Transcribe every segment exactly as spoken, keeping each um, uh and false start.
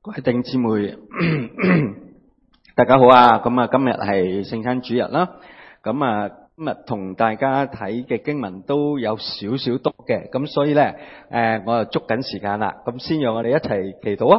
各位弟兄姊妹，大家好啊！咁啊，今日係聖餐主日啦。咁啊，今日同大家睇嘅經文都有少少多嘅，咁所以咧，誒，我就捉緊時間啦。咁先讓我哋一齊祈禱啊！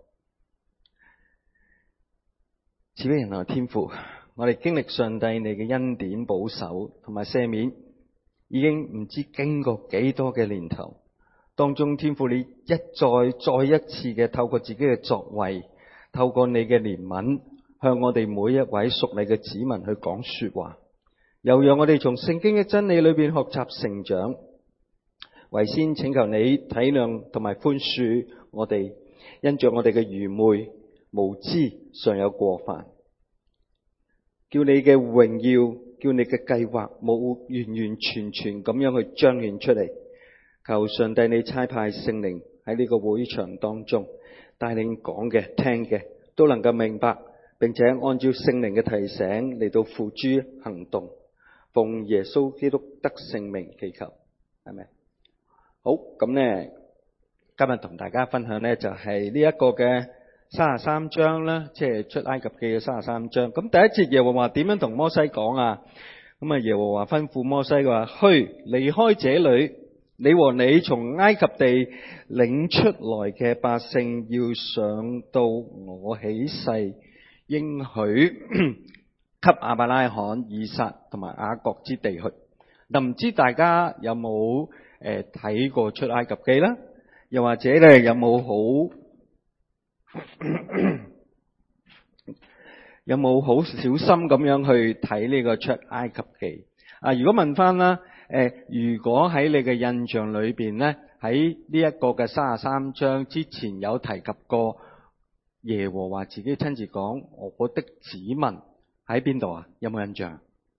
慈悲人類天父，我哋經歷上帝你嘅恩典保守同埋赦免，已經唔知經過幾多嘅年頭。當中天父你一再再一次嘅透過自己嘅作為，透過你嘅憐憫，向我哋每一位屬你嘅子民去講說話，又讓我哋從聖經嘅真理裏邊學習成長。為先請求你體諒同埋寬恕我哋，因着我哋嘅愚昧無知尚有過犯，叫你嘅榮耀，叫你嘅計劃冇完完全全咁樣去彰顯出嚟。求上帝你差派聖靈喺呢個會場當中，帶領講嘅聽嘅都能夠明白，並且按照聖靈嘅提醒嚟到付諸行動。奉耶穌基督得聖名祈求，係咪？好，咁呢，今日同大家分享呢就係呢一個嘅三十三章啦，即係出埃及記嘅三十三章。咁第一節耶和華點樣同摩西講啊？咁啊耶和華吩咐摩西嘅話：去，離開這裏。你和你從埃及地領出來嘅百姓要上到我起誓應許給亞伯拉罕、以撒同埋雅各之地去。嗱，唔知大家有冇誒睇過出埃及記啦？又或者咧有冇好有冇好小心咁樣去睇呢個出埃及記？啊，如果問翻啦。誒，如果喺你嘅印象裏邊咧，喺呢一個嘅三十三章之前有提及過耶和華自己親自講我的子民喺邊度啊？有冇印象？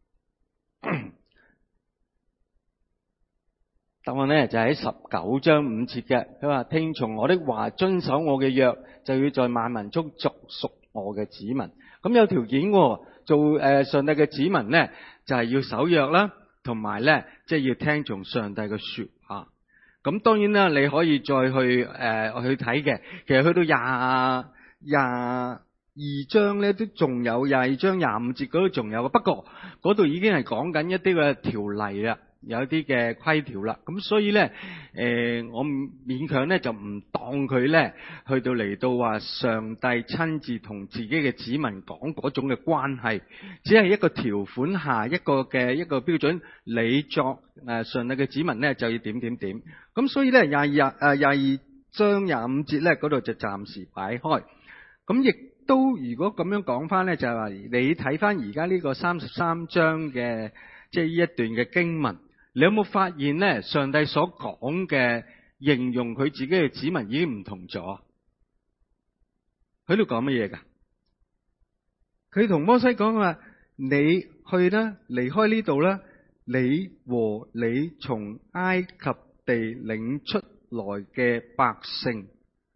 答案咧就喺十九章五節嘅，佢話聽從我的話，遵守我嘅約，就要在萬民中作屬我嘅子民。咁有條件喎，做誒上帝嘅子民咧，就係要守約啦。同埋咧，即係要聽從上帝嘅說話。咁當然啦，你可以再去誒、呃、去睇嘅。其實去到廿廿二章咧，都仲有廿二章廿五節嗰度仲有嘅。不過嗰度已經係講緊一啲嘅條例啦，有一啲嘅規條啦。咁所以咧，誒、呃、我勉強咧就唔當佢咧去到嚟到話上帝親自同自己嘅子民講嗰種嘅關係，只係一個條款下一個嘅一個標準。你作誒上帝嘅子民咧就要點點點。咁所以咧廿二誒廿二章廿五節咧嗰度就暫時擺開。咁亦都如果咁樣講翻咧，就係話你睇翻而家呢個三十三章嘅即係呢一段嘅經文。你有冇發現咧？上帝所講嘅形容佢自己嘅子民已經唔同咗。佢度講乜嘢噶？佢同摩西講話：你去啦，離開呢度啦，你和你從埃及地領出來嘅百姓，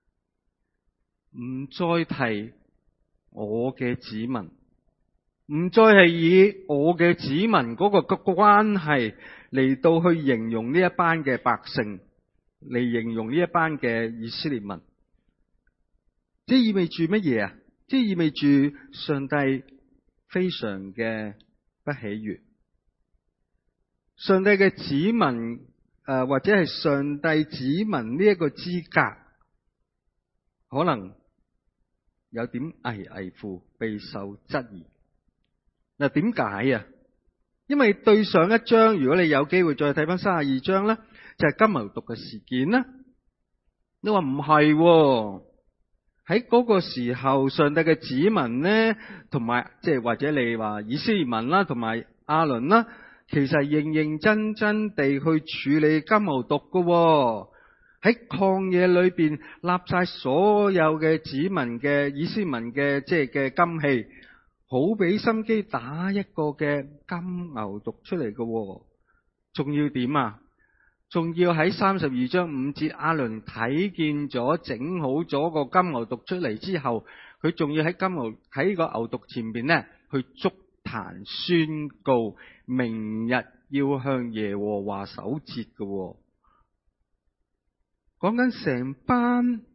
唔再提我嘅子民，唔再係以我嘅子民嗰個個關係嚟到去形容呢一班嘅百姓，嚟形容呢一班嘅以色列民，即係意味住乜嘢啊？即係意味住上帝非常嘅不喜悅，上帝嘅子民誒、呃，或者係上帝子民呢一個資格，可能有點危危乎，備受質疑。嗱，點解啊？因為對上一章，如果你有機會再睇翻三十二章咧，就係、是、金牛犢嘅事件啦。你話唔係喎？喺嗰個時候，上帝嘅子民咧，同埋即係或者你話以色列民啦，同埋亞倫啦，其實認認真真地去處理金牛犢嘅喎。喺曠野裏邊立晒所有嘅子民嘅以色列民嘅即係嘅金器。好俾心機打一個嘅金牛犢出嚟嘅，仲要點啊？仲要喺三十二章五節，亞倫睇見咗整好咗個金牛犢出嚟之後，佢仲要喺金牛喺個牛犢前邊咧去築壇宣告，明日要向耶和華守節嘅。講緊成班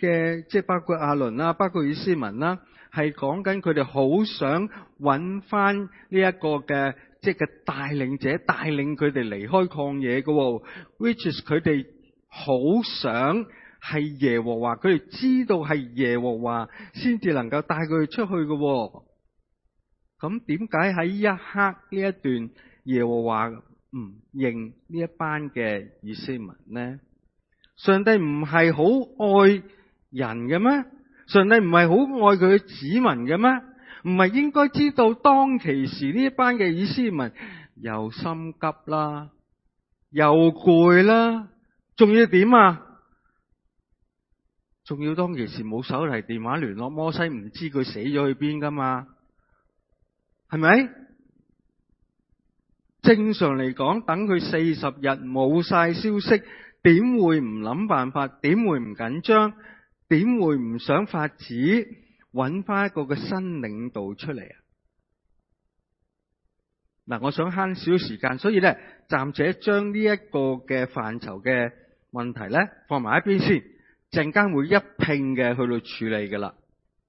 嘅，即係包括亞倫啦，包括以斯文啦，係講緊佢哋好想揾翻呢一個嘅即係嘅帶領者，帶領佢哋離開曠野嘅 ，which is 佢哋好想係耶和華，佢哋知道係耶和華先至能夠帶佢哋出去嘅。咁點解喺呢一刻呢一段耶和華唔認呢一班嘅以斯文呢？上帝唔係好愛人嘅咩？上帝唔係好愛佢嘅子民嘅咩？唔係應該知道當其時呢一班嘅以斯民又心急啦，又攰啦，仲要點啊？仲要當其時冇手提電話聯絡摩西，唔知佢死咗去邊噶嘛？係咪？正常嚟講，等佢四十日冇晒消息，點會唔諗辦法？點會唔緊張？點會唔想法子揾翻一個嘅新領導出嚟啊？嗱，我想慳少少時間，所以咧暫且將呢一個嘅範疇嘅問題咧放埋一邊先，陣間會一併嘅去到處理㗎啦。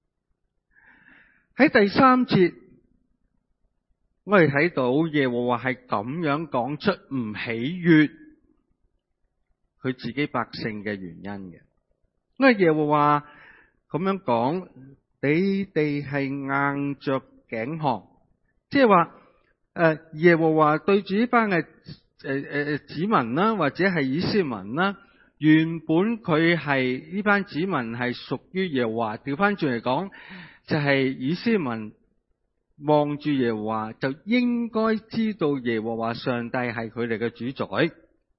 喺第三節，我哋睇到耶和華係咁樣講出唔喜悅佢自己百姓嘅原因嘅。因為耶和華咁樣講，你哋係硬着頸項，即係話誒耶和華對住呢班嘅誒誒子民啦，或者係以斯民啦，原本佢係呢班子民係屬於耶和華，調翻轉嚟講，就係、是、以斯民望住耶和華，就應該知道耶和華上帝係佢哋嘅主宰。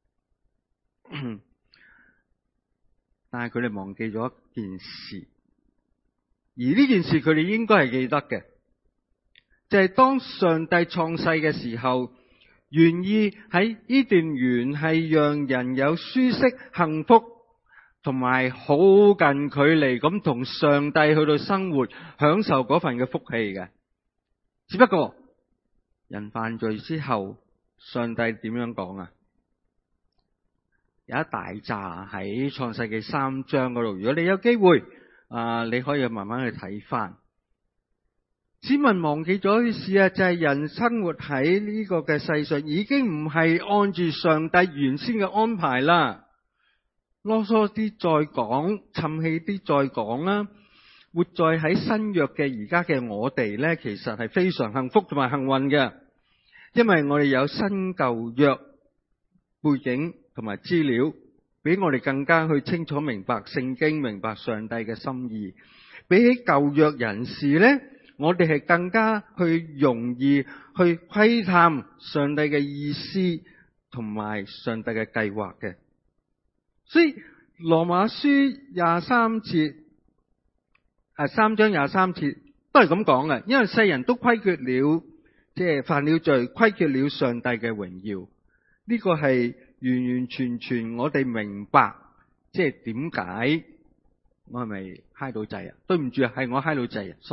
但係佢哋忘記咗一件事，而呢件事佢哋應該係記得嘅，就係、是、當上帝創世嘅時候，願意喺呢段園係讓人有舒適、幸福同埋好近距離咁同上帝去到生活，享受嗰份嘅福氣嘅。只不過人犯罪之後，上帝點樣講啊？有一大紮喺創世記三章嗰度，如果你有機會啊，你可以慢慢去睇翻。子民忘記咗啲事啊，就係、是、人生活喺呢個嘅世上，已經唔係按住上帝原先嘅安排啦。囉嗦啲再講，沉氣啲再講啦。活在喺新約嘅而家嘅我哋咧，其實係非常幸福同埋幸運嘅，因為我哋有新舊約背景同埋資料，比我哋更加去清楚明白聖經，明白上帝嘅心意。比起舊約人士咧，我哋係更加去容易去窺探上帝嘅意思同埋上帝嘅計劃嘅。所以羅馬書廿三節啊，三章廿三節都係咁講嘅，因為世人都虧缺了，即係犯了罪，虧缺了上帝嘅榮耀。呢個係完完全全我哋明白，即係點解我係咪嗨到滯啊？對唔住啊，係我嗨到滯啊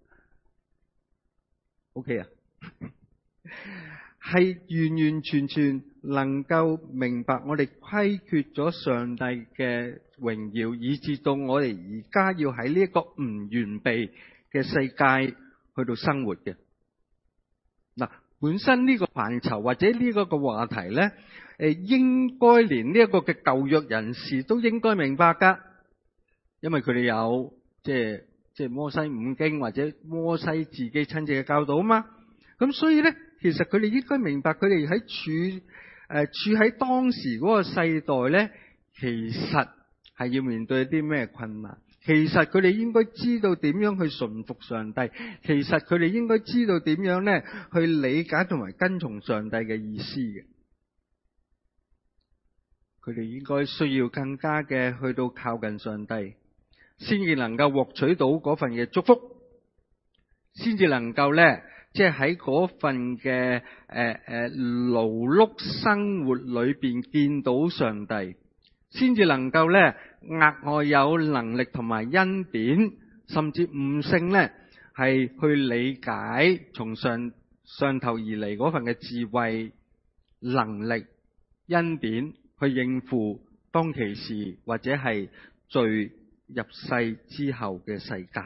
，sorry。OK 啊，係完完全全能夠明白我哋虧缺咗上帝嘅榮耀，以至到我哋而家要喺呢一個唔完備嘅世界去到生活嘅。嗱，本身呢個範疇或者呢個個話題咧，誒，應該連呢一個嘅舊約人士都應該明白噶，因為佢哋有即係即係摩西五經或者摩西自己親自嘅教導啊嘛。咁所以咧，其實佢哋應該明白，佢哋喺處誒、呃、處喺當時嗰個世代咧，其實係要面對啲咩困難。其實佢哋應該知道點樣去順服上帝。其實佢哋應該知道點樣咧去理解同埋跟從上帝嘅意思嘅。佢哋應該需要更加嘅去到靠近上帝，先至能夠獲取到嗰份嘅祝福，先至能夠咧，即係喺嗰份嘅誒誒勞碌生活裏邊見到上帝，先至能夠咧額外有能力同埋恩典，甚至悟性咧係去理解從上上頭而嚟嗰份嘅智慧、能力、恩典，去應付當其時或者係最入世之後嘅世界。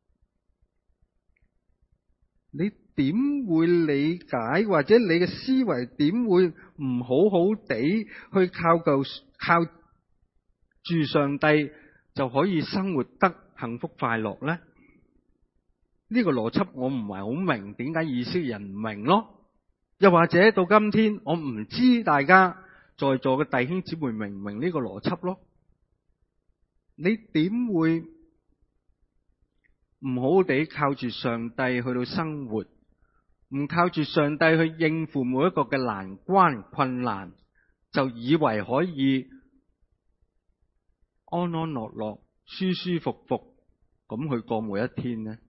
你點會理解，或者你嘅思維點會唔好好地去靠舊靠住上帝就可以生活得幸福快樂呢？呢個邏輯我唔係好明，點解以色列人唔明咯？又或者到今天，我唔知大家在座嘅弟兄姊妹明唔明呢個邏輯咯？你點會唔好好地靠住上帝去到生活，唔靠住上帝去應付每一個嘅難關困難，就以為可以安安樂樂、舒舒服服咁去過每一天呢？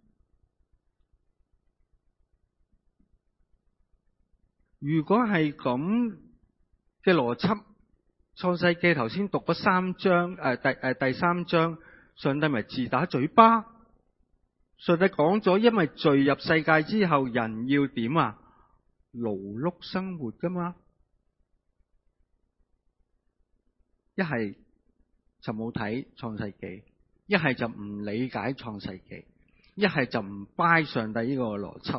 如果係咁嘅邏輯，創世記頭先讀咗三章，誒、呃、第誒、呃、第三章，上帝咪自打嘴巴？上帝講咗，因為罪入世界之後，人要點啊？勞碌生活噶嘛？一係就冇睇創世記，一係就唔理解創世記，一係就唔拜上帝呢個邏輯。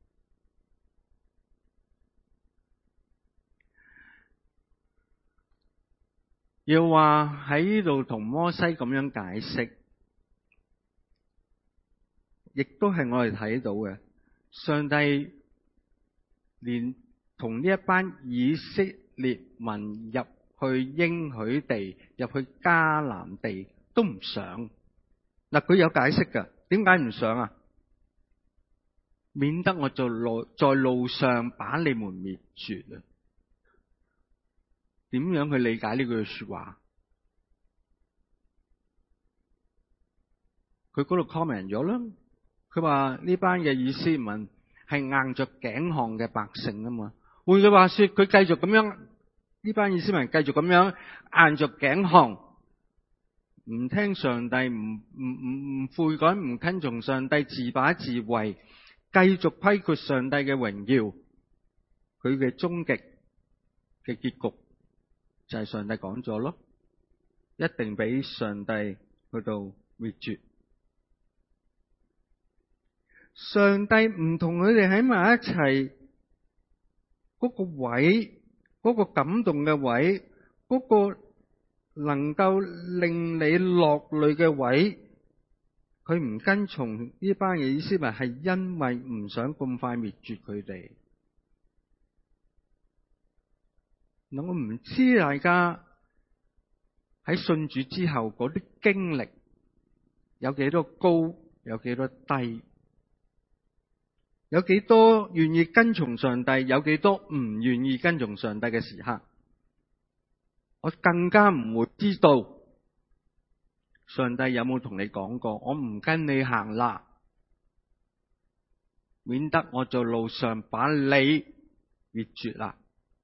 要話喺呢度同摩西咁樣解釋，亦都係我哋睇到嘅。上帝連同呢一班以色列民入去應許地，入去迦南地都唔想。嗱，佢有解釋㗎，點解唔想啊？免得我在路在路上把你們滅絕啊！點樣去理解呢句說話？佢嗰度 comment 咗啦。佢話呢班嘅以色列民係硬着頸項嘅百姓啊嘛。換句話說，佢繼續咁樣，呢班以色列民繼續咁樣硬着頸項，唔聽上帝，唔唔唔唔悔改，唔跟從上帝，自把自為，繼續批括上帝嘅榮耀。佢嘅終極嘅結局就係上帝講咗咯，一定俾上帝去到滅絕。上帝唔同佢哋喺埋一齊，嗰個位，嗰個感動嘅位，嗰個能夠令你落淚嘅位，佢唔跟從呢班嘅以色列民，係因為唔想咁快滅絕佢哋。嗱，我唔知大家喺信主之後嗰啲經歷有幾多高，有幾多低，有幾多願意跟從上帝，有幾多唔願意跟從上帝嘅時刻。我更加唔會知道上帝有冇同你講過，我唔跟你行啦，免得我在路上把你滅絕啦。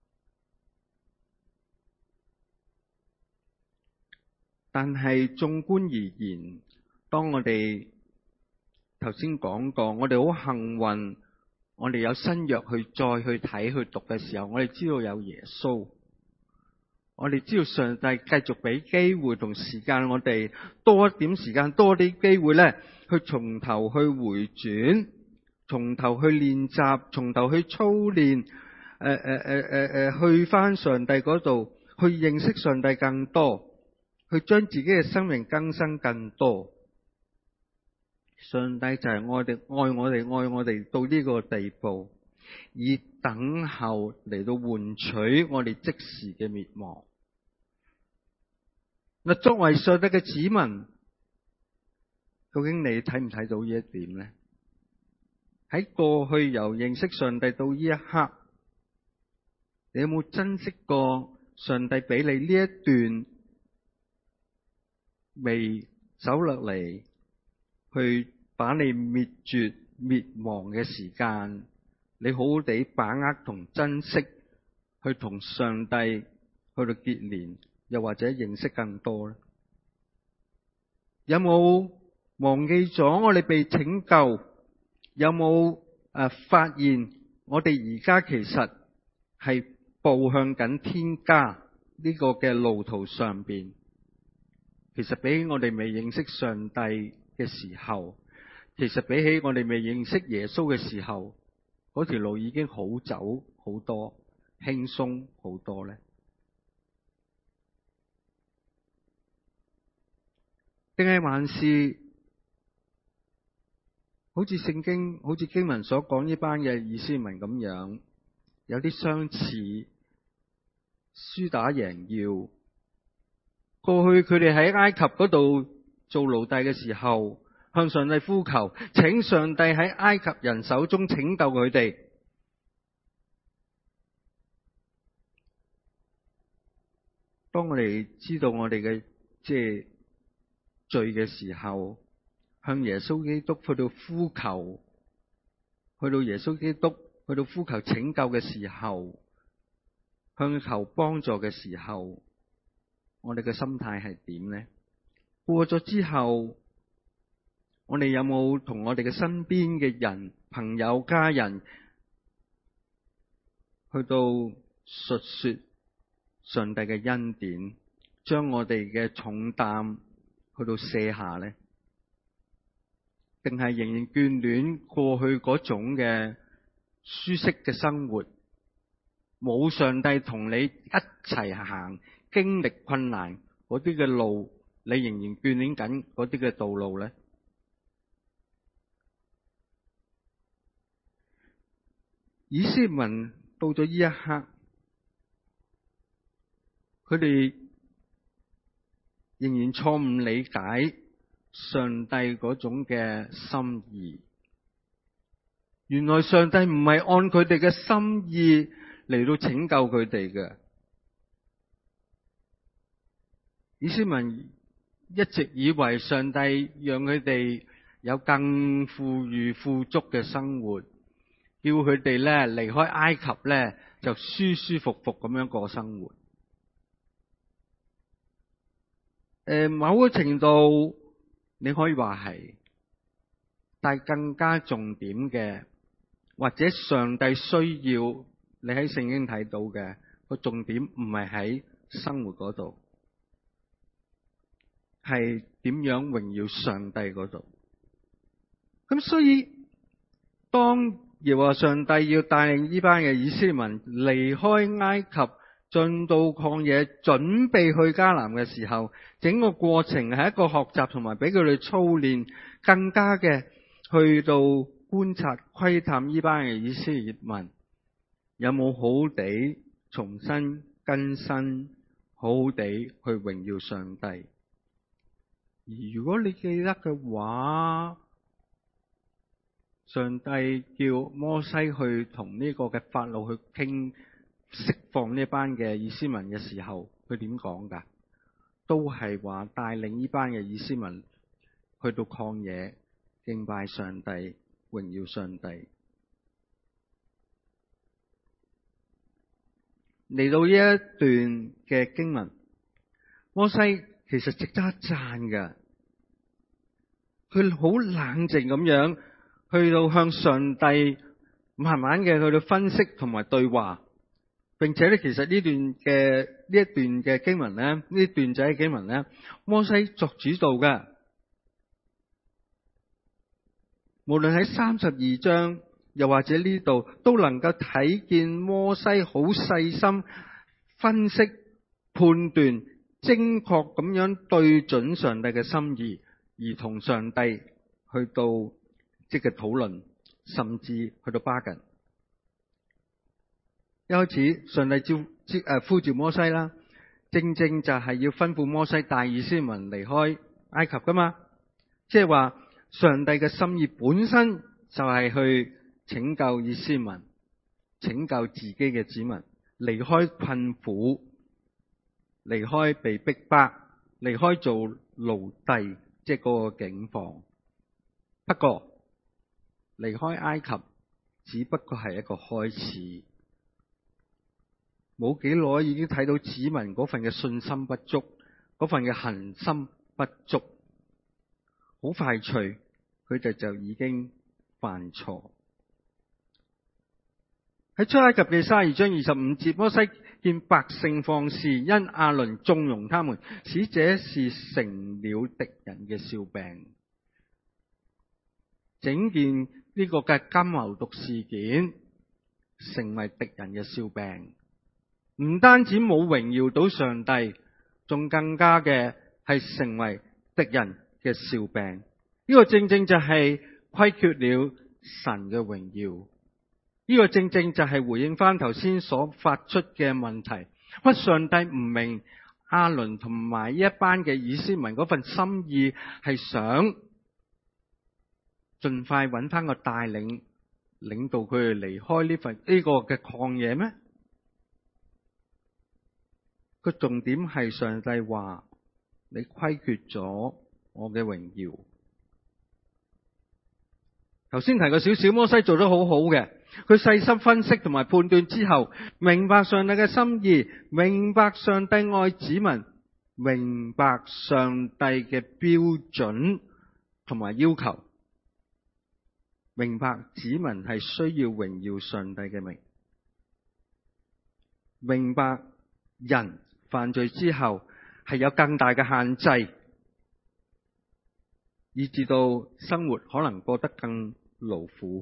但係縱觀而言，當我哋頭先講過，我哋好幸運，我哋有新約去再去睇去讀嘅時候，我哋知道有耶穌，我哋知道上帝繼續俾機會同時間，我哋多一點時間，多啲機會咧，去從頭去回轉，從頭去練習，從頭去操練，誒誒誒誒誒，去翻上帝嗰度，去認識上帝更多。去將自己嘅生命更新更多。上帝就係愛我哋，愛我哋，愛我哋到呢個地步，以等候嚟到換取我哋即時嘅滅亡。嗱，作為上帝嘅子民，究竟你睇唔睇到呢一點呢？喺過去由認識上帝到呢一刻，你有冇珍惜過上帝俾你呢一段未走落嚟去把你滅絕滅亡嘅時間，你好好地把握同珍惜，去同上帝去到結連，又或者認識更多咧？有冇忘記咗我哋被拯救？有冇誒、呃、發現我哋而家其實係步向緊天家呢個嘅路途上邊？ 其實比起我哋未認識上帝嘅時候，其實比起我哋未認識耶穌嘅時候，嗰條路已經好走好多，輕鬆好多咧？定係還是好似聖經、好似經文所講呢班嘅以色列民咁樣，有啲相似，輸打贏要。過去佢哋喺埃及嗰度做奴隸嘅時候，向上帝呼求，請上帝喺埃及人手中拯救佢哋。當我哋知道我哋嘅即係罪嘅時候，向耶穌基督去到呼求，去到耶穌基督去到呼求拯救嘅時候，向佢求幫助嘅時候，我哋嘅心態係點呢？過咗之後，我哋有冇同我哋嘅身邊嘅人、朋友、家人去到述說上帝嘅恩典，將我哋嘅重擔去到卸下呢？定係仍然眷戀過去嗰種嘅舒適嘅生活，冇上帝同你一齊行，經歷困難嗰啲嘅路，你仍然眷戀緊嗰啲嘅道路呢？以色列民到咗呢一刻，佢哋仍然錯誤理解上帝嗰種嘅心意。原來上帝唔係按佢哋嘅心意嚟到拯救佢哋嘅。以色列民一直以為上帝讓佢哋有更富裕富足嘅生活，叫佢哋咧離開埃及咧就舒舒服服咁樣過生活。誒，某個程度你可以話係，但係更加重點嘅，或者上帝需要你喺聖經睇到嘅個重點，唔係喺生活嗰度，係點樣榮耀上帝嗰度。咁所以當耶和華上帝要帶領呢班嘅以色列民離開埃及，進到曠野，準備去迦南嘅時候，整個過程係一個學習，同埋俾佢哋操練，更加嘅去到觀察、窺探呢班嘅以色列民有冇好地重新更新，好好地去榮耀上帝。而如果你記得嘅話，上帝叫摩西去同呢個嘅法老去傾釋放呢班嘅以色列民嘅時候，佢點講噶？都係話帶領呢班嘅以色列民去到曠野敬拜上帝，榮耀上帝。嚟到呢一段嘅經文，摩西其實值得一讚㗎。佢好冷靜咁樣去到向上帝慢慢嘅去到分析同埋對話，並且咧，其實呢段嘅呢一段嘅經文咧，呢段仔嘅經文咧，摩西作主導嘅。無論喺三十二章，又或者呢度，都能夠睇見摩西好細心分析、判斷、精確咁樣對準上帝嘅心意，而同上帝去到即係討論，甚至去到巴緊。一開始上帝召召誒呼召摩西啦，正正就係要吩咐摩西帶以色列民離開埃及噶嘛，即係話上帝嘅心意本身就係去拯救以色列民，拯救自己嘅子民，離開困苦，離開被逼迫，離開做奴隸，即係嗰個境況。不過離開埃及只不過係一個開始。冇幾耐已經睇到子民嗰份嘅信心不足，嗰份嘅恒心不足，好快脆佢哋就已經犯錯。 喺出埃及記三十二章二十五節，摩西見百姓放肆，因亞倫縱容他們，使這事成了敵人嘅笑柄。整件呢個嘅金牛犢事件成為敵人嘅笑柄，唔單止冇榮耀到上帝，仲更加嘅係成為敵人嘅笑柄。呢個正正就係虧缺了神嘅榮耀。呢個正正就係回應翻頭先所發出嘅問題。乜上帝唔明亞倫同埋呢一班嘅以色列民嗰份心意，係想盡快揾翻個帶領，領導佢哋離開呢份呢個嘅曠野咩？個重點係上帝話你虧缺咗我嘅榮耀。頭先提過少少，摩西做得好好嘅，佢細心分析同埋判斷之後，明白上帝嘅心意，明白上帝愛子民，明白上帝嘅標準同埋要求，明白子民係需要榮耀上帝嘅名，明白人犯罪之後係有更大嘅限制，以至到生活可能過得更勞苦，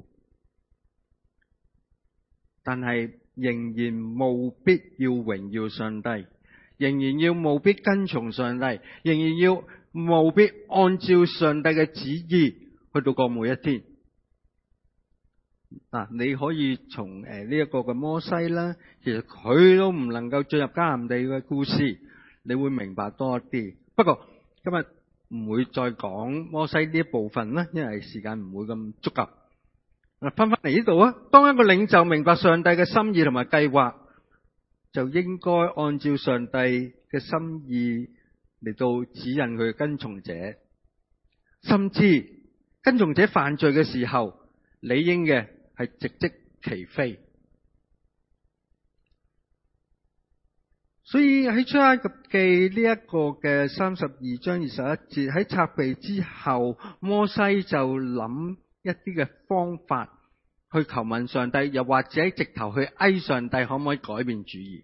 但係仍然務必要榮耀上帝，仍然要務必跟從上帝，仍然要務必按照上帝嘅旨意去到過每一天。嗱、啊，你可以從誒呢一個嘅摩西啦，其實佢都唔能夠進入迦南地嘅故事，你會明白多一啲。不過今日唔會再講摩西呢一部分啦，因為時間唔會咁足夠。嗱，翻返嚟呢度啊，當一個領袖明白上帝嘅心意同埋計劃，就應該按照上帝嘅心意嚟到指引佢嘅跟從者，甚至跟從者犯罪嘅時候，理應嘅係直擊其非。所以喺出埃及記呢一個嘅三十二章二十一節，喺責備之後，摩西就諗一啲嘅方法去求問上帝，又或者直頭去哀上帝可唔可以改變主意。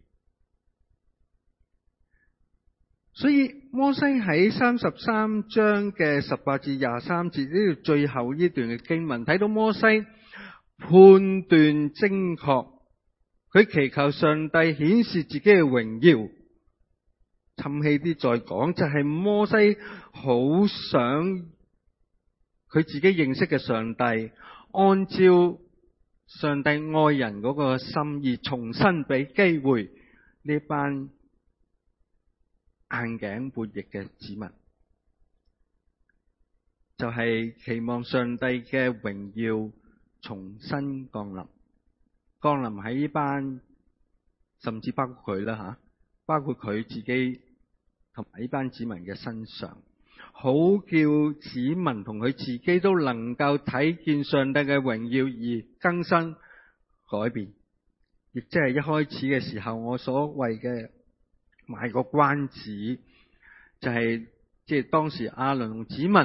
所以摩西喺三十三章嘅十八至廿三節呢度最後呢段嘅經文，睇到摩西判斷精確。佢祈求上帝顯示自己嘅榮耀，沉氣啲再講，就係、是、摩西好想佢自己認識嘅上帝，按照上帝愛人嗰個心意，重新俾機會呢班硬頸叛逆嘅子民，就係、是、期望上帝嘅榮耀重新降臨。降臨喺呢班，甚至包括佢啦吓，包括佢自己同埋呢班子民嘅身上，好叫子民同佢自己都能夠睇見上帝嘅榮耀而更新改變。亦即係一開始嘅時候，我所謂嘅賣個關子，就係即係當時亞倫同子民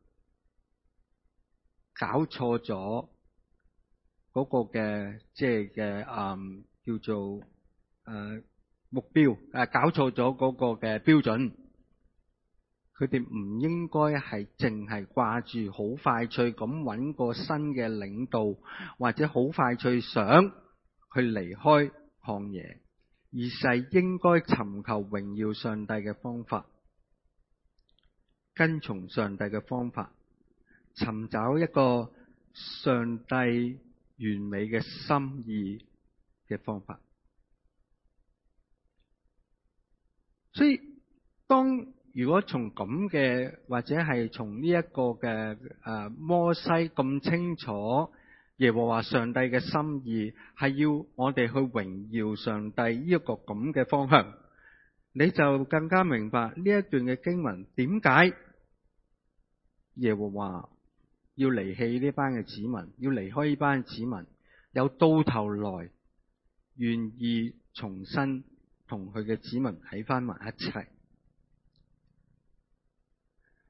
搞錯咗。嗰個嘅即係嘅誒叫做誒、呃、目標誒、啊、搞錯咗嗰個嘅標準，佢哋唔應該係淨係掛住好快脆咁揾個新嘅領導，或者好快脆想去離開曠野，而係應該尋求榮耀上帝嘅方法，跟從上帝嘅方法，尋找一個上帝完美嘅心意嘅方法。所以當如果從咁嘅，或者係從呢一個嘅誒摩西咁清楚耶和華上帝嘅心意係要我哋去榮耀上帝呢一個咁嘅方向，你就更加明白呢一段嘅經文點解耶和華要離棄呢班嘅子民，要離開呢班子民，有到頭來願意重新同佢嘅子民喺翻埋一齊。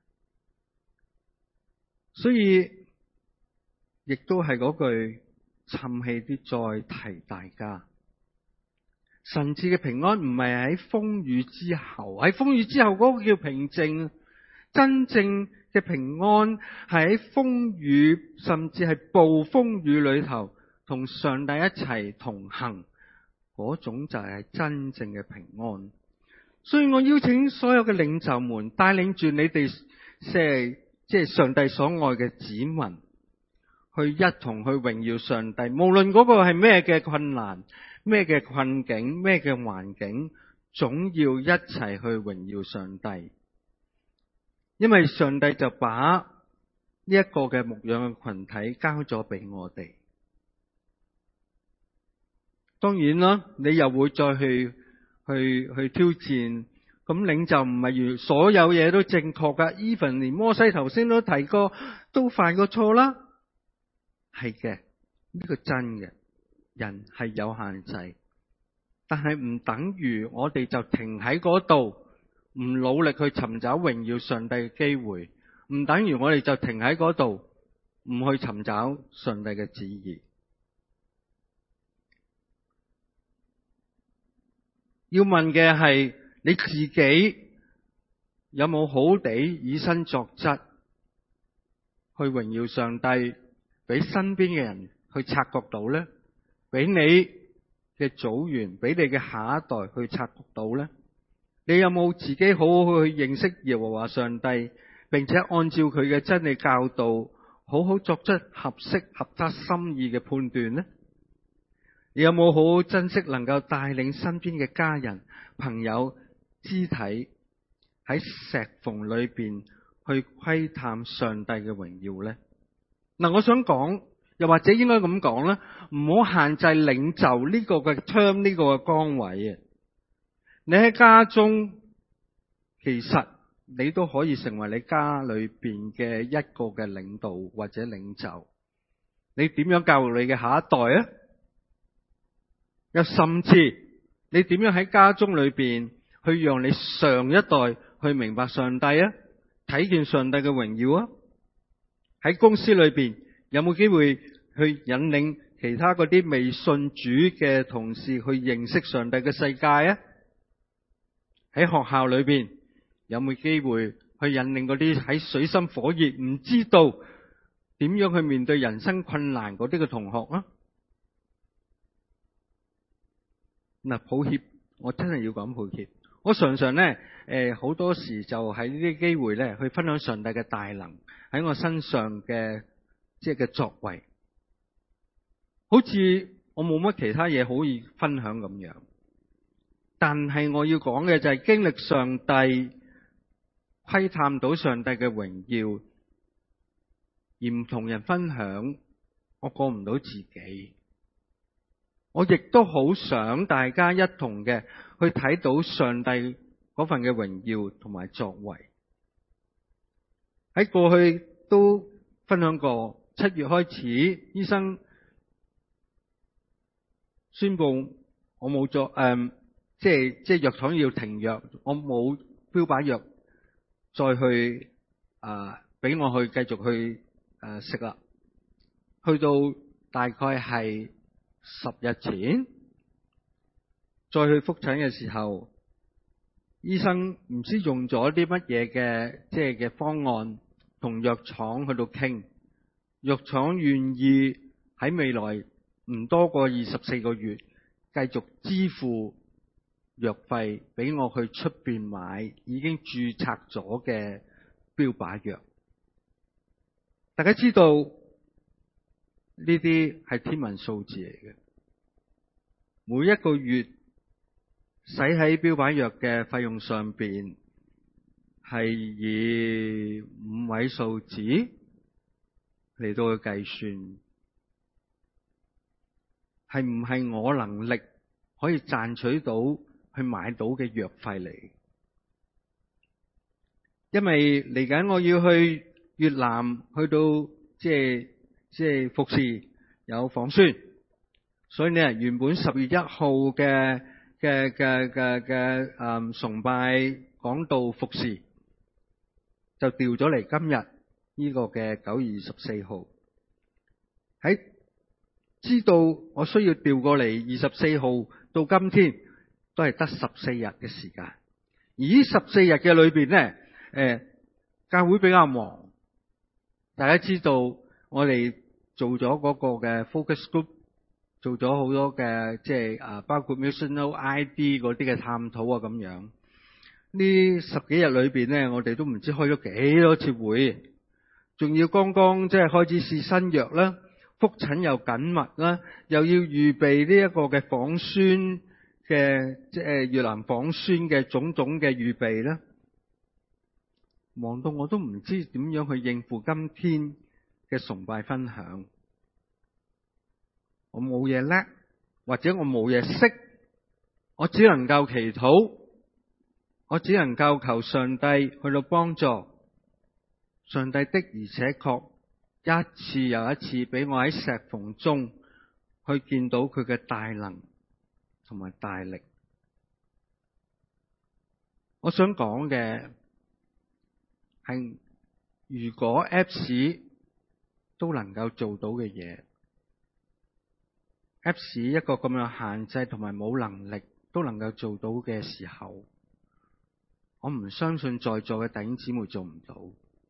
所以亦都係嗰句， 沉氣啲再提大家，神賜嘅平安唔係喺風雨之後，喺風雨之後嗰個叫平靜，真正嘅平安係喺風雨甚至係暴風雨裏頭同上帝一齊同行，嗰種就係真正嘅平安。所以我邀請所有嘅領袖們帶領住你哋，即係即係上帝所愛嘅子民，去一同去榮耀上帝。無論嗰個係咩嘅困難、咩嘅困境、咩嘅環境，總要一齊去榮耀上帝。因為上帝就把呢一個嘅牧養嘅群體交咗俾我哋。當然啦，你又會再去去去挑戰，咁領袖唔係如所有嘢都正確噶 even 連摩西頭先都提過，都犯過錯啦。係嘅，呢個真嘅，人係有限制，但係唔等於我哋就停喺嗰度，唔努力去尋找榮耀上帝嘅機會，唔等於我哋就停喺嗰度，唔去尋找上帝嘅旨意。要問嘅係你自己有冇好地以身作則，去榮耀上帝，俾身邊嘅人去察覺到呢？俾你嘅組員，俾你嘅下一代去察覺到呢？你有冇自己好好去認識耶和華上帝，並且按照佢嘅真理教導，好好作出合適合他心意嘅判斷呢？你有冇好好珍惜能夠帶領身邊嘅家人、朋友、肢體喺石縫裏邊去窺探上帝嘅榮耀呢？嗱，我想講，又或者應該咁講啦，唔好限制領袖呢個嘅 term 呢個嘅崗位啊！你喺家中，其實你都可以成為你家裏邊嘅一個嘅領導或者領袖。你點樣教育你嘅下一代啊？又甚至你點樣喺家中裏邊去讓你上一代去明白上帝啊，睇見上帝嘅榮耀啊？喺公司裏邊有冇機會去引領其他嗰啲未信主嘅同事去認識上帝嘅世界啊？喺學校裏邊有冇機會去引領嗰啲喺水深火熱唔知道點樣去面對人生困難嗰啲嘅同學啊？嗱，抱歉，我真係要講抱歉。我常常咧，誒，好多時就喺呢啲機會咧，去分享上帝嘅大能喺我身上嘅即係嘅作為，好似我冇乜其他嘢可以分享咁樣。但係我要講嘅就係經歷上帝，窺探到上帝嘅榮耀，而唔同人分享，我過唔到自己。我亦都好想大家一同嘅去睇到上帝嗰份嘅榮耀同埋作為。喺過去都分享過，七月開始，醫生宣布我冇作誒，即係即係藥廠要停藥，我冇標靶藥再去啊，俾、呃、我去繼續去誒食啦。去到大概係十日前，再去復診嘅時候，醫生唔知用咗啲乜嘢嘅即係嘅方案，同藥廠去到傾，藥廠願意喺未來唔多過二十四個月繼續支付藥費俾我去出邊買已經註冊咗嘅標靶藥。大家知道呢啲係天文數字嚟嘅，每一個月使喺標靶藥嘅費用上邊係以五位數字嚟到去計算，係唔係我能力可以賺取到去買到嘅藥費嚟？因為嚟緊我要去越南，去到即係即係服侍有訪宣，所以呢原本十月一號嘅嘅嘅嘅嘅誒崇拜講道服侍就調咗嚟今日呢個嘅九月二十四號。喺知道我需要調過嚟二十四號到今天都係得十四日嘅時間，而呢十四日嘅裏邊咧，誒，教會比較忙。大家知道我哋做咗嗰個嘅 focus group， 做咗好多嘅即係啊，包括 missional I D 嗰啲嘅探討啊咁樣。呢十幾日裏邊咧，我哋都唔知開咗幾多次會，仲要剛剛即係開始試新約啦，復診又緊密啦，又要預備呢一個嘅訪宣嘅即係越南訪宣嘅種種嘅預備啦，忙到我都唔知點樣去應付今天嘅崇拜分享。我冇嘢叻，或者我冇嘢識，我只能夠祈禱，我只能夠求上帝去到幫助。上帝的而且確一次又一次俾我喺石縫中去見到佢嘅大能同埋大力。我想講嘅係，如果 Apps 都能夠做到嘅嘢， Apps 一個咁樣限制同埋冇能力都能夠做到嘅時候，我唔相信在座嘅弟兄姊妹做唔到。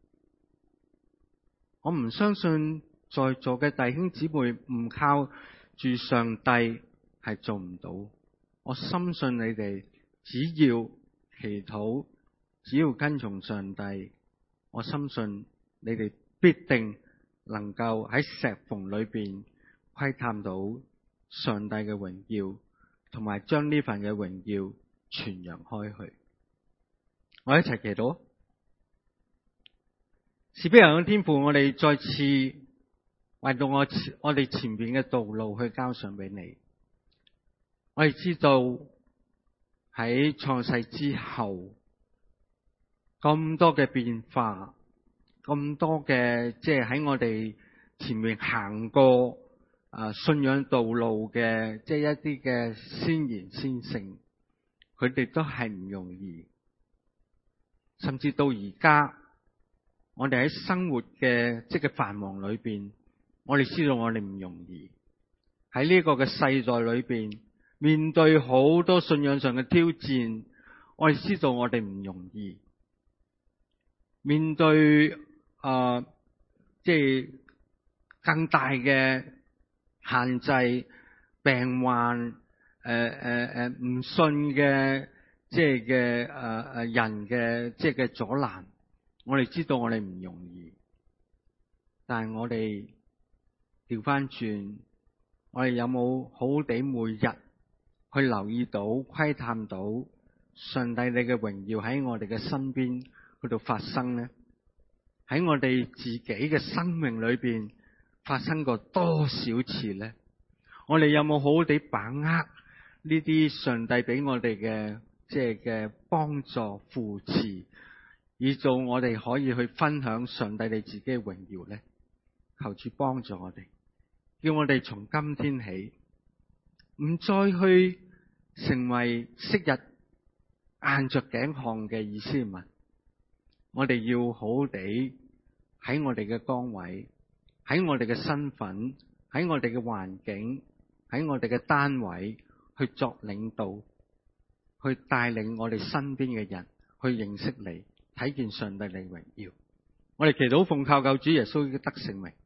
我唔相信在座嘅弟兄姊妹唔靠住上帝係做唔到。我深信你哋只要祈禱，只要跟從上帝，我深信你哋必定能夠喺石縫裏邊窺探到上帝嘅榮耀，同埋將呢份嘅榮耀傳揚開去。我一齊祈禱。慈悲人嘅天父，我哋再次為到我我哋前邊嘅道路去交上俾你。我哋知道喺創世之後咁多嘅變化，咁多嘅即係喺我哋前面行過啊信仰道路嘅，即係一啲嘅先賢先聖，佢哋都係唔容易，甚至到而家。我哋喺生活嘅即係繁忙裏邊，我哋知道我哋唔容易。喺呢個嘅世代裏邊，面對好多信仰上嘅挑戰，我哋知道我哋唔容易。面對啊、呃，即係更大嘅限制、病患、誒誒誒唔信嘅即係嘅誒誒人嘅即係嘅阻攔。我哋知道我哋唔容易，但係我哋調翻轉，我哋有冇好好地每日去留意到、窺探到上帝你嘅榮耀喺我哋嘅身邊嗰度發生呢？喺我哋自己嘅生命裏邊發生過多少次呢？我哋有冇好好地把握呢啲上帝俾我哋嘅即係嘅幫助扶持？以做我哋可以去分享上帝你自己嘅榮耀咧，求主幫助我哋，叫我哋從今天起唔再去成為昔日硬着頸項嘅以色列民。我哋要好好地喺我哋嘅崗位，喺我哋嘅身份，喺我哋嘅環境，喺我哋嘅單位去作領導，去帶領我哋身邊嘅人去認識你，睇見上帝你榮耀。我哋祈禱奉靠救主耶穌嘅得勝名。